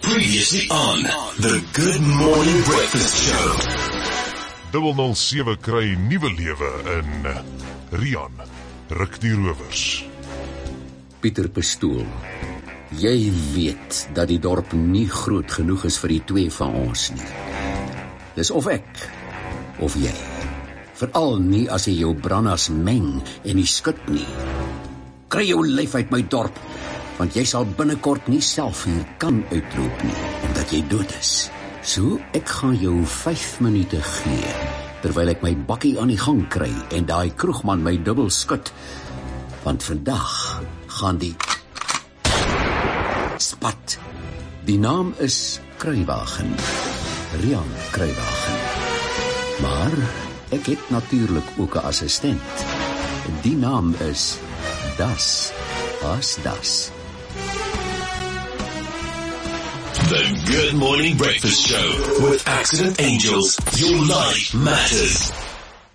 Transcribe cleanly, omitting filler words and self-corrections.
Previously on the Good Morning Breakfast Show. 007 kry nuwe lewe in Rian, Ryk die Rowers. Pieter Pastool, jy weet dat die dorp nie groot genoeg is vir die twee van ons nie. Dis of ek, of jy. Veral nie as jy jou brandas meng en nie skut nie. Kry jou lyf uit my dorp, want jy sal binnekort nie self hier kan uitloop nie, omdat jy dood is. So, ek gaan jou 5 minute gee, terwyl ek my bakkie aan die gang kry en daai kroegman my dubbel skut, want vandag gaan die spat. Die naam is Kruiwagen, Rian Kruiwagen. Maar ek het natuurlik ook 'n assistent. Die naam is Das as Das. The Good Morning Breakfast Show with Accident Angels. Your life matters.